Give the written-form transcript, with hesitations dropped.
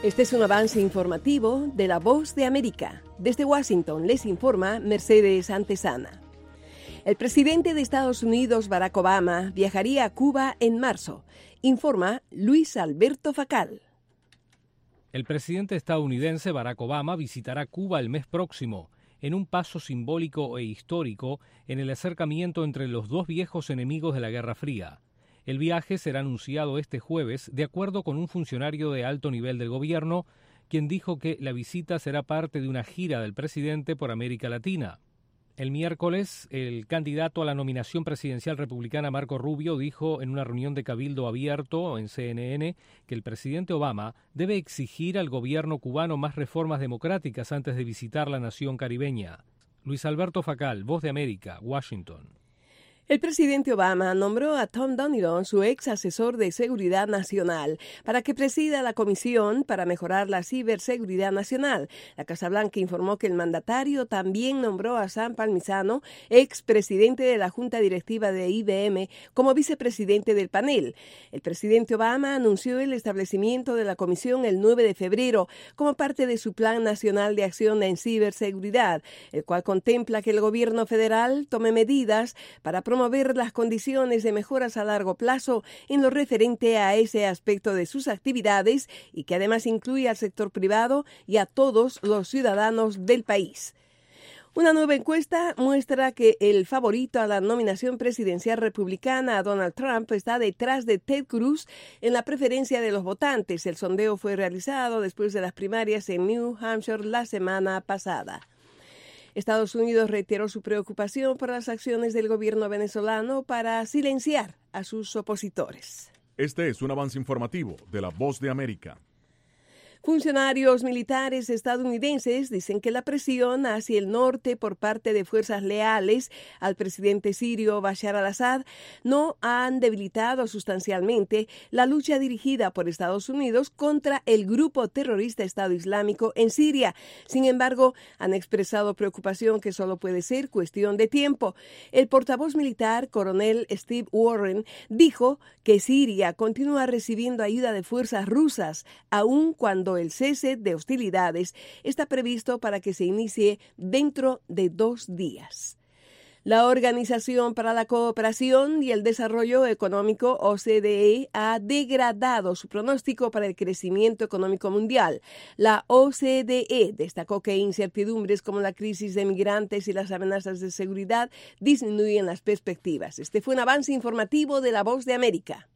Este es un avance informativo de La Voz de América. Desde Washington les informa Mercedes Antesana. El presidente de Estados Unidos, Barack Obama, viajaría a Cuba en marzo, informa Luis Alberto Facal. El presidente estadounidense Barack Obama visitará Cuba el mes próximo, en un paso simbólico e histórico en el acercamiento entre los dos viejos enemigos de la Guerra Fría. El viaje será anunciado este jueves, de acuerdo con un funcionario de alto nivel del gobierno, quien dijo que la visita será parte de una gira del presidente por América Latina. El miércoles, el candidato a la nominación presidencial republicana Marco Rubio dijo en una reunión de cabildo abierto en CNN que el presidente Obama debe exigir al gobierno cubano más reformas democráticas antes de visitar la nación caribeña. Luis Alberto Facal, Voz de América, Washington. El presidente Obama nombró a Tom Donilon, su ex asesor de seguridad nacional, para que presida la comisión para mejorar la ciberseguridad nacional. La Casa Blanca informó que el mandatario también nombró a Sam Palmisano, ex presidente de la Junta Directiva de IBM, como vicepresidente del panel. El presidente Obama anunció el establecimiento de la comisión el 9 de febrero como parte de su Plan Nacional de Acción en Ciberseguridad, el cual contempla que el gobierno federal tome medidas para promover las condiciones de mejoras a largo plazo en lo referente a ese aspecto de sus actividades y que además incluye al sector privado y a todos los ciudadanos del país. Una nueva encuesta muestra que el favorito a la nominación presidencial republicana, Donald Trump, está detrás de Ted Cruz en la preferencia de los votantes. El sondeo fue realizado después de las primarias en New Hampshire la semana pasada. Estados Unidos reiteró su preocupación por las acciones del gobierno venezolano para silenciar a sus opositores. Este es un avance informativo de La Voz de América. Funcionarios militares estadounidenses dicen que la presión hacia el norte por parte de fuerzas leales al presidente sirio Bashar al-Assad no han debilitado sustancialmente la lucha dirigida por Estados Unidos contra el grupo terrorista Estado Islámico en Siria. Sin embargo, han expresado preocupación que solo puede ser cuestión de tiempo. El portavoz militar, coronel Steve Warren, dijo que Siria continúa recibiendo ayuda de fuerzas rusas, aun cuando el cese de hostilidades está previsto para que se inicie dentro de 2 días. La Organización para la Cooperación y el Desarrollo Económico, OCDE, ha degradado su pronóstico para el crecimiento económico mundial. La OCDE destacó que incertidumbres como la crisis de migrantes y las amenazas de seguridad disminuyen las perspectivas. Este fue un avance informativo de La Voz de América.